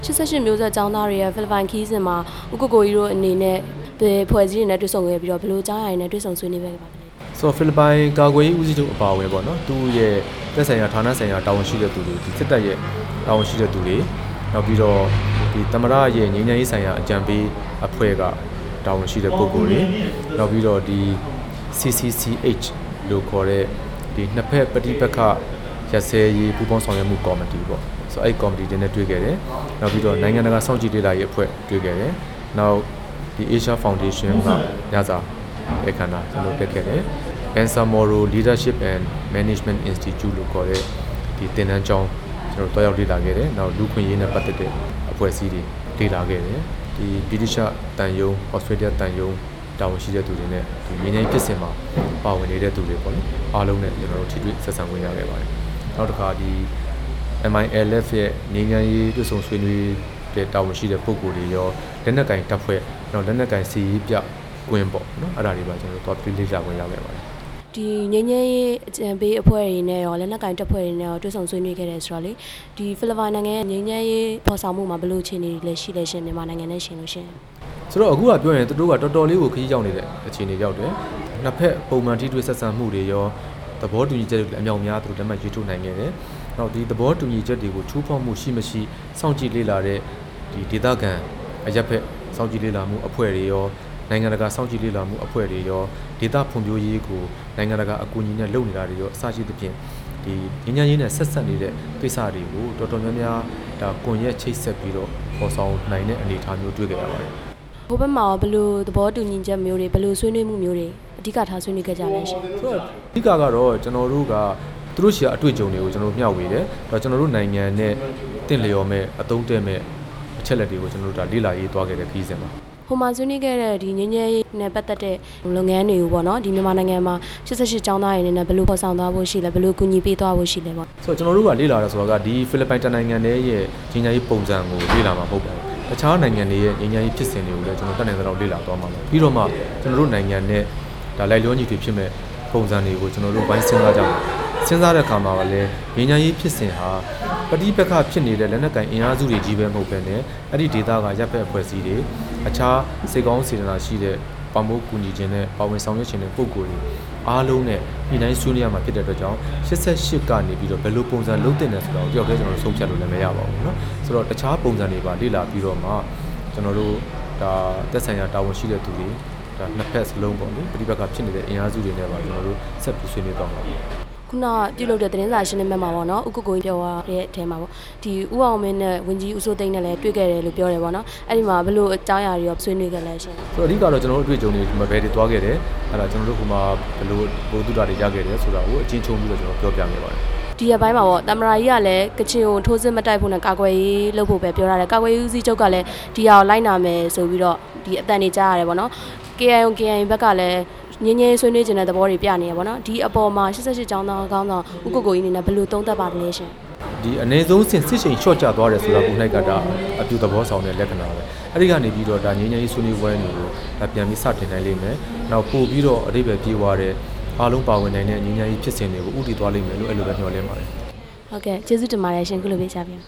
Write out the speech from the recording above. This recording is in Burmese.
88မျိုးဆက်ကျောင်းသားတွေရဲ့ဖိလစ်ပိုင်ခီးစဉ်မှာဥက္ကိုကြီးတို့အနေနဲ့ဖွဲ့စည်းတွေနဲ့တွေ့ဆုံခဲ့ပြီးတော့ဘယ်လိုကြားရရင်လည်းတွေ့ဆုံဆွေးနွေးပဲပါလဲဆိုတော့ဖိလစ်ပိုင်ကာကွယ်ရေးဦးစီးချုပ်အပါအဝင်ပေါ့နော်သူ့ရဲ့သက်ဆိုင်ရာဌာနဆိုင်ရာတာဝန်ရှိတဲ့သူတွေဒီစစ်တပ်ရဲ့တာဝန်ရှိတဲ့သူတွေနောက်ပြီးတော့ဒီသမရရဲ့ငြိမ်းချမ်းရေးဆိုင်ရာအကြံပေးအဖွဲ့ကတာဝန်ရှိတဲ့ပုဂ္ဂိုလ်တွေနောက်ပြီးတော့ဒီ CCCH လို့ခေါ်တဲ့ဒီနှစ်ဖက်ပဋိပက္ခရပ်စဲရေးပူးပေါင်းဆောင်ရွက်မှုကော်မတီပေါ့ဆိုအဲ့ကော်မတီတွေနဲ့တွေ့ခဲ့တယ်နောက်ပြီးတော့နိုင်ငံတကာစောင့်ကြည့်လေ့လာရေးအဖွဲ့တွေ့ခဲ့တယ်နောက်ဒီ Asia Foundation ကညစာအခမ်းအနားကျွန်တော်တက်ခဲ့တယ် Bangsamoro Leadership and Management Institute လို့ခေါ်တဲ့ဒီသင်တန်းကျောင်းကျွန်တော်တွားရောက်လေ့လာခဲ့တယ်နောက်လူခွင့်ရေးနဲ့ပတ်သက်တဲ့အဖွဲ့အစည်းတွေလေ့လာခဲ့တယ်ဒီဗြိတိရှတန်ယုံ Australia တန်ယုံတာဝန်ရှိတဲ့သူတွေနဲ့ဒီငြိမ်းချမ်းရေးဖြစ်စဉ်မှာပါဝင်နေတဲ့သူတွေပေါ့လေအားလုံးနဲ့ကျွန်တော်တို့ထိတွေ့ဆက်ဆံခွင့်ရခဲ့ပါတယ်နောက်တစ်ခါဒီ MILF ရဲ့ငြိမ်းချမ်းရေးတွေ့ဆုံဆွေးနွေးတဲ့တာဝန်ရှိတဲ့ပုဂ္ဂိုလ်တွေရောလက်နက်ကင်တပ်ဖွဲ့နောက်လက်နက်ကင်စီရေးပြကွင်းပေါ့နော်အဲ့ဒါတွေပါကျွန်တော်တို့တွားလေ့လာခွင့်ရခဲ့ပါတယ်ဒီငင်းငယ်ရေးအကြံပေးအဖွဲ့တွေနဲ့ရောလက်နက်ကင်တပ်ဖွဲ့တွေနဲ့ရောတွေ့ဆုံဆွေးနွေးခဲ့တယ်ဆိုတော့လေဒီဖိလစ်ပိုင်နိုင်ငံရဲ့ငင်းငယ်ရေးပေါ်ဆောင်မှုမှာဘယ်လိုအခြေအနေတွေလဲရှိလဲရှင်မြန်မာနိုင်ငံနဲ့ရှင်လို့ရှင်ဆိုတော့အခုကပြောရင်တို့ကတော်တော်လေးကိုခရီးရောက်နေတဲ့အခြေအနေရောက်တယ်နှစ်ဖက်ပုံမှန်ထိတွေ့ဆက်ဆံမှုတွေရောသဘောတူညီချက်တွေအမြောက်များတို့လက်မှတ်ရေးထိုးနိုင်ခဲ့တယ်နောက်ဒီသဘောတူညီချက်တွေကိုချိုးဖောက်မှုရှိမရှိစောင့်ကြည့်လေ့လာတဲ့ဒီဒေသခံအရက်ဖက်စောင့်ကြည့်လေ့လာမှုအဖွဲ့တွေရောနိုင်ငံတကာစောင့်ကြည့်လေ့လာမှုအဖွဲ့တွေရောဒေသဖွံ့ဖြိုးရေးကိုနိုင်ငံတကာအကူအညီနဲ့လုပ်နေတာတွေရောအစရှိသဖြင့်ဒီငញ្ញရေးနဲ့ဆက်ဆက်နေတဲ့ကိစ္စတွေကိုတော်တော်များများဒါကွန်ရက်ချိတ်ဆက်ပြီးတော့ပေါ်ဆောင်နိုင်တဲ့အနေအထားမျိုးတွေ့ကြရပါတယ်။ဘိုးဘက်မှာဘယ်လိုသဘောတူညီချက်မျိုးတွေဘယ်လိုဆွေးနွေးမှုမျိုးတွေအဓိကထားဆွေးနွေးကြကြလဲရှင်။ဆိုတော့အဓိကကတော့ကျွန်တော်တို့ကသူတို့ရှိရာအတွေ့အကြုံတွေကိုကျွန်တော်မျှဝေတယ်။ဒါကျွန်တော်တို့နိုင်ငံနဲ့တင့်လျော်မဲ့အသုံးတည့်မဲ့အချက်လက်တွေကိုကျွန်တော်တို့ဒါလေ့လာရေးသွားခဲ့တဲ့ခီးစဉ်ပါ။ဟိုမှာဆွေးနွေးခဲ့တဲ့ဒီငင်းငယ်နဲ့ပတ်သက်တဲ့လုပ်ငန်းတွေကိုပေါ့နော်ဒီမြန်မာနိုင်ငံမှာ88ကျောင်းသားတွေနဲ့ဘယ်လိုပေါ်ဆောင်သွားဖို့ရှိလဲဘယ်လိုကူညီပေးသွားဖို့ရှိလဲပေါ့ဆိုတော့ကျွန်တော်တို့ကလေ့လာရဆိုတော့ဒီဖိလစ်ပိုင်နိုင်ငံရဲ့ငင်းငယ်ပုံစံကိုလေ့လာမှာမဟုတ်ပါဘူးတခြားနိုင်ငံတွေရဲ့ငင်းငယ်ဖြစ်စဉ်တွေကိုလည်းကျွန်တော်တက်နိုင်တဲ့လောက်လေ့လာသွားမှာပါပြီးတော့မှကျွန်တော်တို့နိုင်ငံနဲ့ဒါလိုက်လျောညီတွေဖြစ်မဲ့ပုံစံတွေကိုကျွန်တော်တို့ဝိုင်းစဉ်းစားကြမှာစဉ်းစားတဲ့အခါမှာလည်းငင်းငယ်ဖြစ်စဉ်ဟာပဋိပက္ခဖြစ်နေတဲ့လက်နက်ကင်အင်အားစုတွေကြီးပဲမဟုတ်ဘဲနဲ့အဲ့ဒီဒေသကရပ်ဖက်အဖွဲ့အစည်းတွေအခြားစေကောင်းစေတနာရှိတဲ့ပမိုးကူညီခြင်းနဲ့ပါဝင်ဆောင်ရွက်ခြင်းတဲ့ပုံကိုယ်တွေအားလုံးနဲ့ဒီတိုင်းဆွေးနွေးရမှာဖြစ်တဲ့အတွက်ကြောင့်88ကနေပြီးတော့ဘယ်လိုပုံစံလုပ်တင်တယ်ဆိုတော့တယောက်တည်းကျွန်တော်တို့ဆုံးဖြတ်လို့လည်းမရပါဘူးเนาะဆိုတော့တခြားပုံစံတွေပါလေ့လာပြီးတော့မှကျွန်တော်တို့ဒါသက်ဆိုင်ရာတာဝန်ရှိတဲ့သူတွေဒါနှစ်ဖက်စလုံးပေါ့လေပဋိပက္ခဖြစ်နေတဲ့အင်အားစုတွေနဲ့ပါကျွန်တော်တို့ဆက်ပြီးဆွေးနွေးသွားမှာခုနပြုလုပ်တဲ့သတင်းစာရှင်းလင်းပွဲမှာပေါ့နော်ဥက္ကိုပြောတဲ့အထဲမှာပေါ့ဒီဥအောင်မင်းနဲ့ဝင်းကြီးဦးစိုးသိန်းနဲ့လည်းတွေ့ခဲ့တယ်လို့ပြောတယ်ပေါ့နော်အဲ့ဒီမှာဘယ်လိုအကြောင်းအရာတွေရောဆွေးနွေးခဲ့လဲရှင်ဆိုတော့အဓိကတော့ကျွန်တော်တို့အတွေ့အကြုံတွေဘယ်တွေသွားခဲ့တယ်အဲ့ဒါကျွန်တော်တို့ကမှဘယ်လိုဘုသူတာတွေရခဲ့တယ်ဆိုတာကိုအချင်းချင်းပြီးတော့ကျွန်တော်ပြောပြခဲ့ပါတယ်ဒီရက်ပိုင်းမှာပေါ့တမရာကြီးကလည်းကချင်ကိုထိုးစစ်မတိုက်ဖို့နဲ့ကာကွယ်ရေးလုပ်ဖို့ပဲပြောရတယ်ကာကွယ်ရေးဦးစီးချုပ်ကလည်းဒီဟာကိုလိုက်နာမယ်ဆိုပြီးတော့ဒီအတန်တွေကြားရတယ်ပေါ့နော် KIA ဘက်ကလည်းငင်းငယ်ဆွေးနွေးခြင်းတဲ့သဘောတွေပြနေရပါတော့ဒီအပေါ်မှာ88ကျောင်းသားခေါင်းဆောင်ဥက္ကိုကြီးအနေနဲ့ဘယ်လိုသုံးသပ်ပါလဲရှင်ဒီအနေဆုံးစစ်ချိန်ရှော့ချသွားတယ်ဆိုတာကိုနှိုက်ကတာအပြုသဘောဆောင်တဲ့လက္ခဏာပဲအဲ့ဒီကနေပြီးတော့ဒါငင်းငယ်ဆွေးနွေးပွဲတွေကိုဒါပြန်ပြီးစတင်နိုင်လိမ့်မယ်နောက်ပို့ပြီးတော့အဓိပ္ပာယ်ပြေသွားတဲ့အားလုံးပါဝင်နိုင်တဲ့ငင်းငယ်ဖြစ်စဉ်တွေကိုဥတည်သွားလိမ့်မယ်လို့အဲ့လိုပဲညွှန်လင်းပါတယ်ဟုတ်ကဲ့ကျေးဇူးတင်ပါတယ်ရှင်ခုလိုပေးချပြ